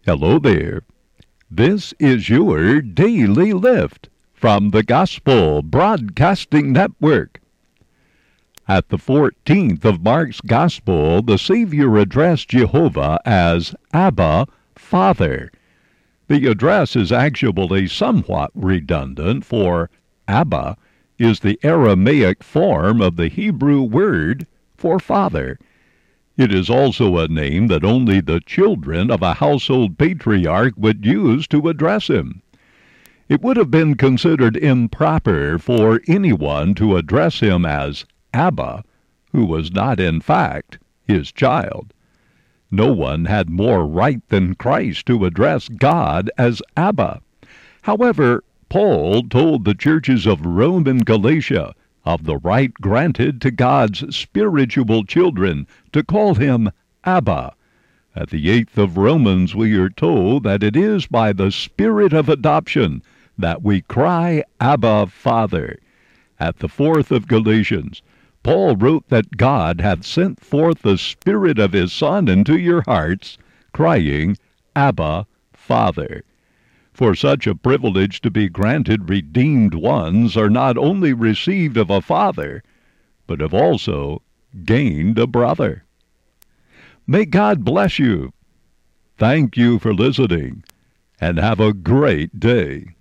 Hello there. This is your Daily Lift from the Gospel Broadcasting Network. At the 14th of Mark's Gospel, the Savior addressed Jehovah as Abba, Father. The address is actually somewhat redundant, for Abba is the Aramaic form of the Hebrew word for father. It is also a name that only the children of a household patriarch would use to address him. It would have been considered improper for anyone to address him as Abba, who was not in fact his child. No one had more right than Christ to address God as Abba. However, Paul told the churches of Rome and Galatia of the right granted to God's spiritual children to call him Abba. At the 8th of Romans we are told that it is by the Spirit of adoption that we cry, Abba, Father. At the 4th of Galatians, Paul wrote that God hath sent forth the Spirit of his Son into your hearts, crying, Abba, Father. For such a privilege to be granted redeemed ones are not only received of a father, but have also gained a brother. May God bless you. Thank you for listening, and have a great day.